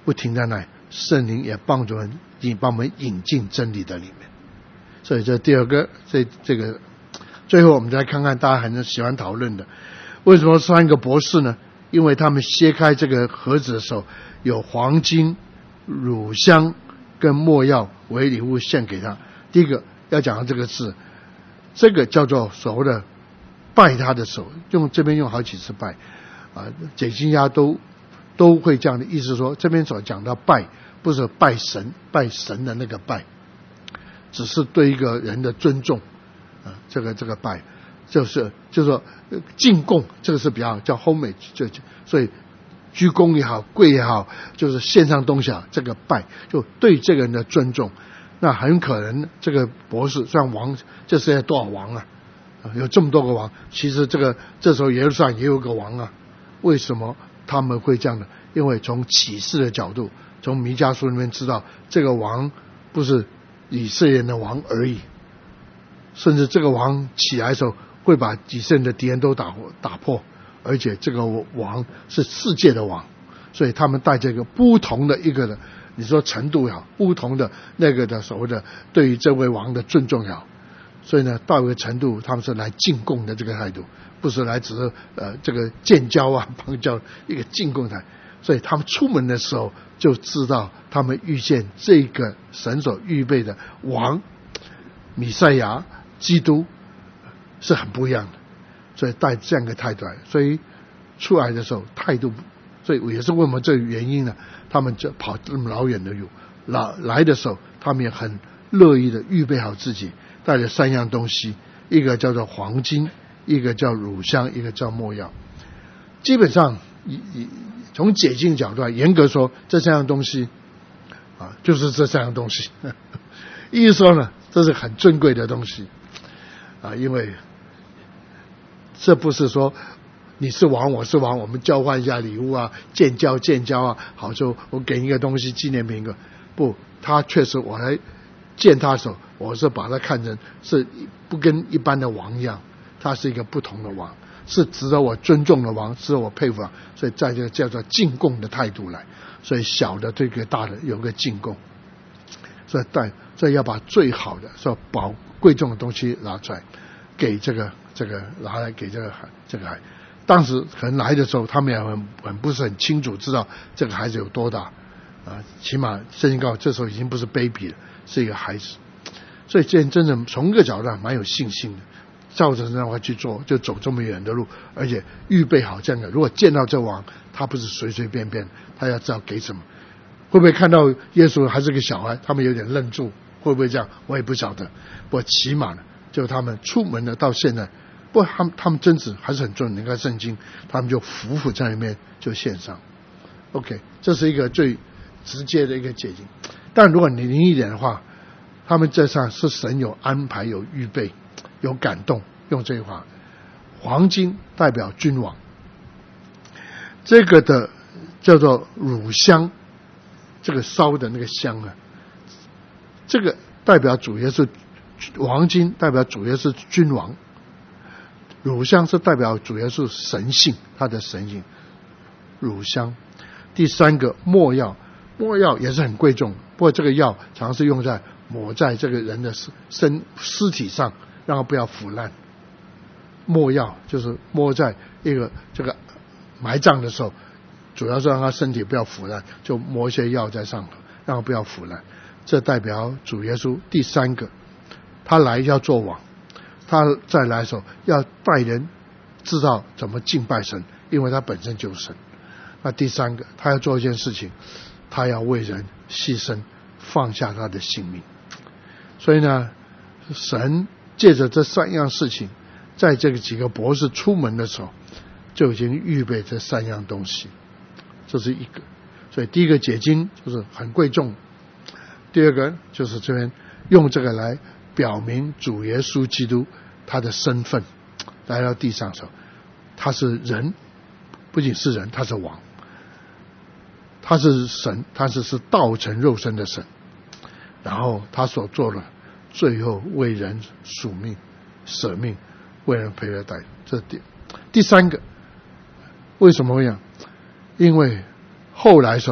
不停在那，圣灵也帮助人，把我们引进真理的里面。所以这第二个，这个最后我们再看看大家很喜欢讨论的，为什么3个博士呢？因为他们揭开这个盒子的时候，有黄金、乳香跟没药为礼物献给他。第一个要讲的这个字，这个叫做所谓的拜他的手，这边用好几次拜解经家都会这样的意思说，这边所讲到拜不是拜神的那个拜，只是对一个人的尊重这个拜就是说进贡，这个是比较叫 homage， 所以鞠躬也好，跪也好，就是献上东西啊，这个拜就对这个人的尊重。那很可能这个博士像王，这世界多少王啊？有这么多个王，其实这时候耶路撒冷也有个王啊。为什么他们会这样的？因为从启示的角度，从弥迦书里面知道，这个王不是以色列人的王而已，甚至这个王起来的时候会把以色列的敌人都打破，而且这个王是世界的王，所以他们带着一个不同的一个的，你说程度也好，不同的那个的所谓的对于这位王的尊重也好，所以呢，到一个程度，他们是来进贡的这个态度，不是来只是这个建交啊、邦交一个进贡态。所以他们出门的时候就知道，他们遇见这个神所预备的王弥赛亚基督是很不一样的，所以带这样一个态度来，所以出来的时候态度，所以也是为什么这个原因呢？他们就跑这么老远的路，来的时候他们也很乐意的预备好自己，带了3样东西，一个叫做黄金，一个叫乳香，一个叫没药。基本上从解经角度来严格说，这3样东西就是这3样东西意思说呢，这是很尊贵的东西因为这不是说你是王我是王，我们交换一下礼物啊，建交啊，好就我给你一个东西纪念品不，他确实我来见他的时候，我是把他看成是不跟一般的王一样，他是一个不同的王，是值得我尊重的王，值得我佩服的，所以在这个叫做进贡的态度来，所以小的对个大的有个进贡，所以要把最好的说贵重的东西拿出来给这个拿来给这个孩。当时可能来的时候他们也很不是很清楚知道这个孩子有多大起码圣经告诉这时候已经不是 baby 了，是一个孩子。所以真的从一个角度上蛮有信心的，照着那话去做，就走这么远的路，而且预备好这样的。如果见到这王，他不是随随便便，他要知道给什么。会不会看到耶稣还是个小孩，他们有点愣住，会不会这样我也不晓得。不过起码呢，就他们出门了到现在，不过他们真子还是很重，你看圣经他们就服在里面就献上。 OK， 这是一个最直接的一个解经。但如果你灵一点的话，他们这上是神有安排有预备有感动，用这句话，黄金代表君王，这个的叫做乳香，这个烧的那个香这个代表主耶稣，黄金代表主耶稣君王，乳香是代表主耶稣神性，他的神性，乳香。第3个没药，没药也是很贵重，不过这个药常是用在抹在这个人的尸体上，让它不要腐烂。没药就是抹在一个这个埋葬的时候，主要是让他身体不要腐烂，就抹一些药在上头，让它不要腐烂。这代表主耶稣。第3个，他来要做王，他再来的时候要带人知道怎么敬拜神，因为他本身就是神。那第3个，他要做一件事情，他要为人牺牲，放下他的性命。所以呢，神借着这3样事情，在这个几个博士出门的时候就已经预备这3样东西，这是一个。所以第一个解经就是很贵重，第2个就是这边用这个来表明主耶稣基督他的身份，来到地上的时候他是人，不仅是人，他是王，他是神，他是道成肉身的神，然后他所做的最后为人赎命舍命，为人赔了代价。这点。第3个为什么会这样？因为后来的时候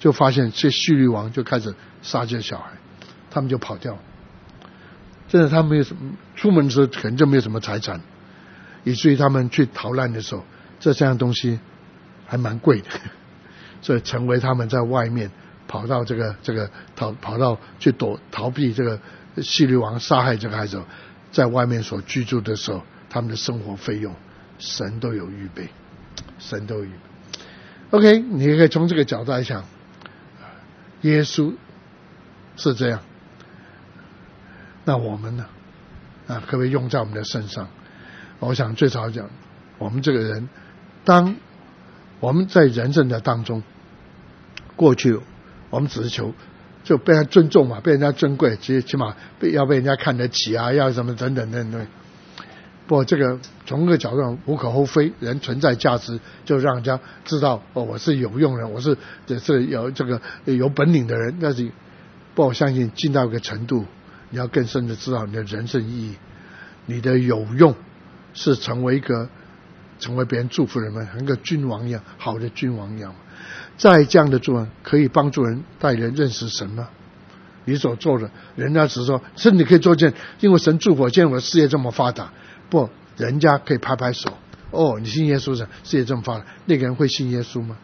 就发现这希律王就开始杀这些小孩，他们就跑掉了。真的，他们没有什么，出门的时候可能就没有什么财产，以至于他们去逃难的时候，这样东西还蛮贵的，所以成为他们在外面跑到跑到去逃避这个希律王杀害这个孩子，在外面所居住的时候，他们的生活费用神都有预备，神都有预备。OK， 你也可以从这个角度来想，耶稣是这样，那我们呢？可不可以用在我们的身上？我想最少讲，我们这个人，当我们在人生的当中，过去我们只是求就被人家尊重嘛，被人家尊贵，起码要被人家看得起啊，要什么等等等等。不过这个从这个角度上无可厚非，人存在价值就让人家知道我是有用人，我是有有本领的人。但是不过我相信进到一个程度，你要更深的知道你的人生意义，你的有用是成为别人祝福人们，像一个君王一样，好的君王一样。在这样的做可以帮助人带人认识神吗？你所做的，人家只是说是你可以做件，因为神祝福我，见我的事业这么发达。不，人家可以拍拍手，你信耶稣，事业这么发达，那个人会信耶稣吗？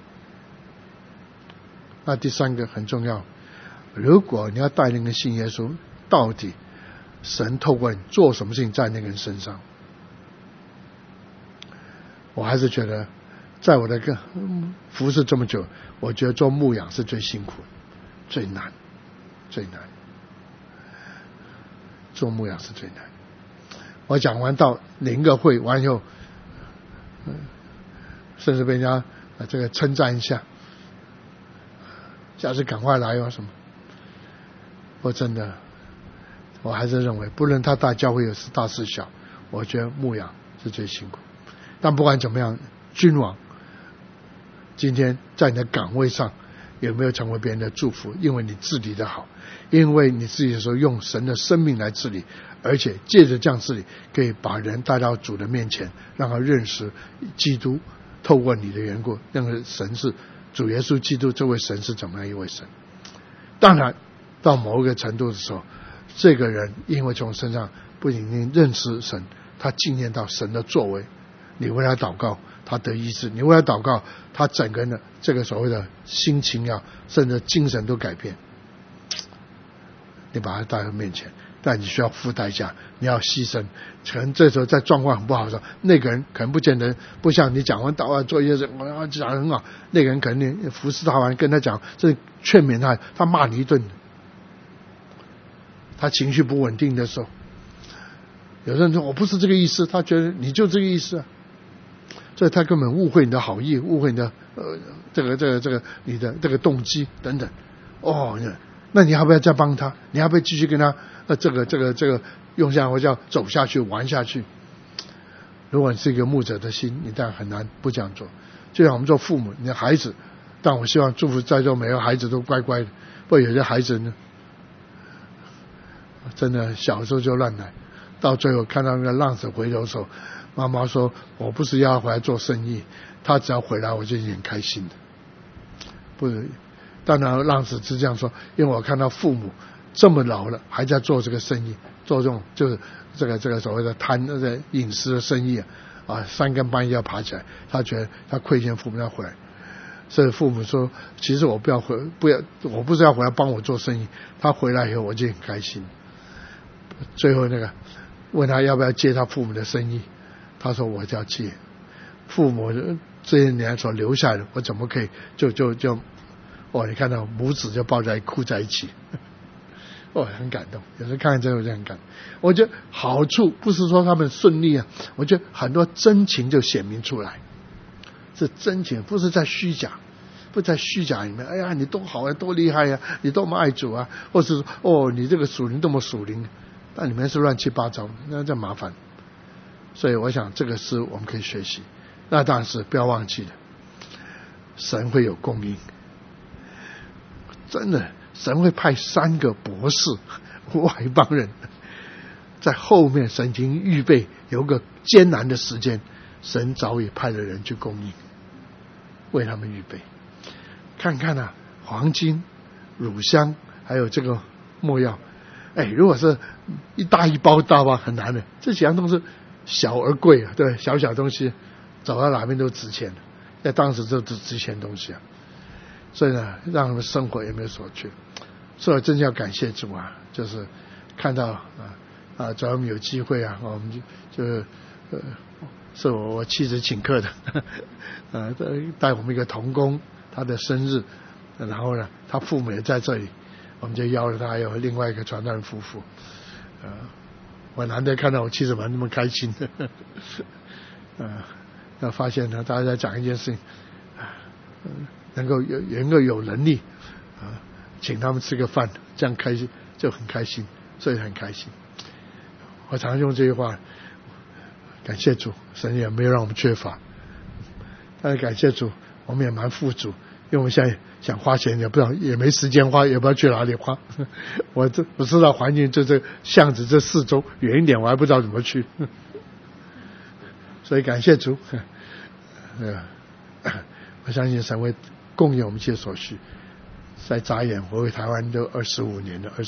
那第三个很重要，如果你要带那个人信耶稣，到底神透过你做什么事情在那个人身上？我还是觉得，在我的服侍这么久，我觉得做牧养是最辛苦、最难。做牧养是最难。我讲完到领个会完以后，甚至被人家称赞一下，下次赶快来什么。我真的，我还是认为，不论他大教会有是大是小，我觉得牧养是最辛苦。但不管怎么样，君王今天在你的岗位上有没有成为别人的祝福？因为你治理的好，因为你自己的时候用神的生命来治理，而且借着这样治理，可以把人带到主的面前，让他认识基督，透过你的缘故，让神是主耶稣基督这位神是怎么样一位神。当然到某一个程度的时候，这个人因为从身上不仅认识神，他经验到神的作为，你为他祷告他得医治，你为他祷告他整个人的这个所谓的心情甚至精神都改变，你把他带到面前，但你需要付代价，你要牺牲。可能这时候在状况很不好的时候，那个人可能不见得不像你讲完祷告做一些事，我讲得很好，那个人可能你服侍他完跟他讲，这劝勉他骂你一顿，他情绪不稳定的时候，有人说我不是这个意思，他觉得你就这个意思啊，所以他根本误会你的好意，误会你的你的这个动机等等。那你要不要再帮他？你要不要继续跟他用下我叫走下去玩下去？如果你是一个牧者的心，你当然很难不这样做。就像我们做父母，你的孩子，但我希望祝福在座每个孩子都乖乖的。不过有些孩子呢，真的小时候就乱来，到最后看到那个浪子回头的时候，妈妈说我不是要回来做生意，他只要回来我就已经很开心的。不是，当然浪子是这样说，因为我看到父母这么老了还在做这个生意，做这种就是这个所谓的饮食的生意三更半夜要爬起来，他觉得他亏欠父母要回来。所以父母说其实我我不是要回来帮我做生意，他回来以后我就很开心。最后问他要不要接他父母的生意，他说我就要接。父母这些年所留下的，我怎么可以就你看到母子就抱在哭在一起，很感动。有时候看这个我就很感动。我觉得好处不是说他们顺利我觉得很多真情就显明出来，是真情，不是在虚假，不在虚假里面。哎呀，你多好啊，多厉害啊，你多么爱主啊，或是说你这个属灵多么属灵，但里面是乱七八糟，那这麻烦。所以我想这个是我们可以学习。那当然是不要忘记了，神会有供应。真的，神会派3个博士外邦人在后面，神已经预备有个艰难的时间，神早已派了人去供应，为他们预备。看看黄金、乳香，还有这个没药。如果是一大包很难的，这几样东西小而贵啊，对，小东西走到哪边都值钱，在当时这都值钱东西啊，所以呢，让他们生活也没有所缺。所以真要感谢主啊，就是看到只要我们有机会啊，我们是我妻子请客的，带我们一个同工他的生日，然后呢，他父母也在这里，我们就邀了他还有另外一个传道人夫妇，我难得看到我妻子蛮那么开心的，要发现呢，大家在讲一件事情，能够有能力请他们吃个饭，这样开心就很开心，所以很开心。我常用这句话，感谢主，神也没有让我们缺乏，但是感谢主，我们也蛮富足，因为我们现在想花钱也不知道，也没时间花，也不知道去哪里花。我知道环境就这巷子这4周远一点，我还不知道怎么去。所以感谢主，我相信神会供应我们一切所需。在眨眼，我为台湾都24年了，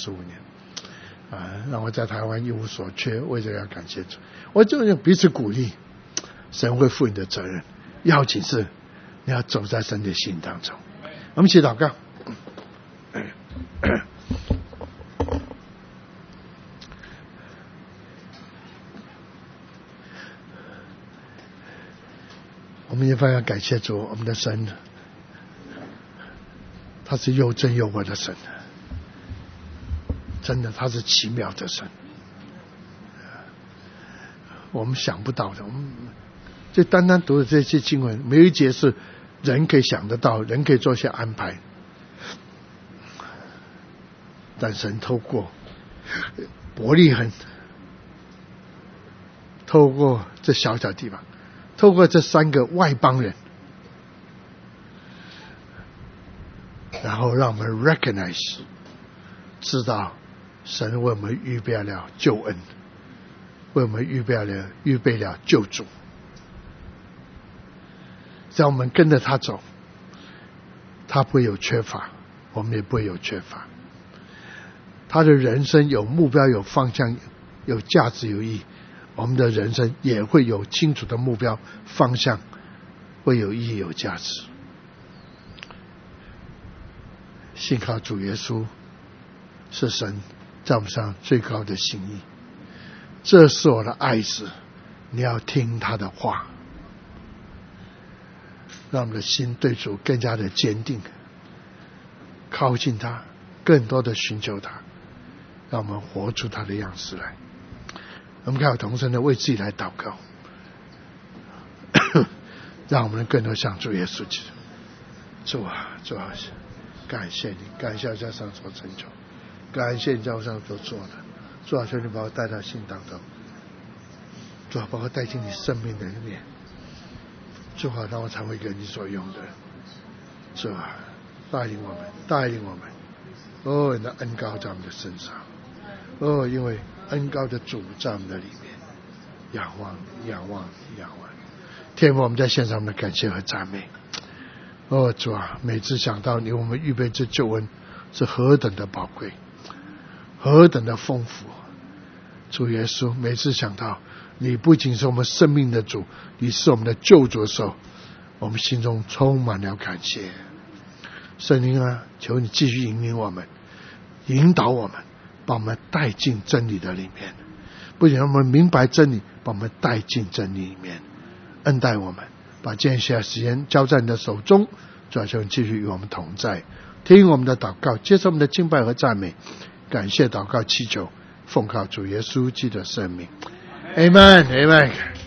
让我在台湾一无所缺，为这个要感谢主。我就用彼此鼓励，神会负你的责任，要紧是你要走在神的心当中。我们一起祷告。我们一方要感谢主，我们的神，他是又真又活的神，真的他是奇妙的神，我们想不到的。我们就单单读的这些经文，没有一节是人可以想得到，人可以做些安排，但神透过伯利恒，透过这小地方，透过这3个外邦人，然后让我们 recognize 知道神为我们预备了救恩，为我们预备了救主。只要我们跟着他走，他不会有缺乏，我们也不会有缺乏。他的人生有目标，有方向，有价值，有意义，我们的人生也会有清楚的目标方向，会有意义有价值。信靠主耶稣是神在我们上最高的心意，这是我的爱子，你要听他的话，让我们的心对主更加的坚定，靠近他，更多的寻求他，让我们活出他的样式来。我们看同声的为自己来祷告，让我们更多像主耶稣基督。主啊，主啊，感谢你，感谢在上所成就，感谢你在我上所做的。主啊，求你把我带到心当中，主啊，把我带进你生命的里面。主啊，让我成为一个你所用的。主啊，带领我们。哦，你的恩膏在我们的身上。哦，因为恩膏的主在我们的里面。仰望。天父，我们在献上我们的感谢和赞美。哦，主啊，每次想到你为我们预备这救恩是何等的宝贵，何等的丰富。主耶稣，每次想到你不仅是我们生命的主，你是我们的救主的时候，我们心中充满了感谢。圣灵啊，求你继续引领我们，引导我们，把我们带进真理的里面，不仅让我们明白真理，把我们带进真理里面，恩待我们，把接下来时间交在你的手中。主啊，求你继续与我们同在，听我们的祷告，接受我们的敬拜和赞美，感谢祷告祈求，奉靠主耶稣基督的圣名， Amen。